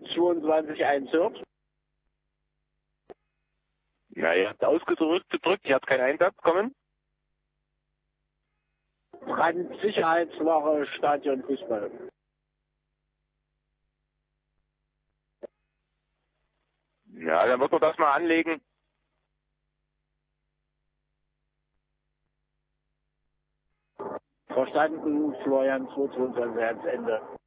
22.1 hört. Ja, ihr habt ausgedrückt, ihr habt keinen Einsatz kommen. Brandsicherheitswache, Stadion Fußball. Ja, dann wird man das mal anlegen. Verstanden, Florian 222 ans Ende.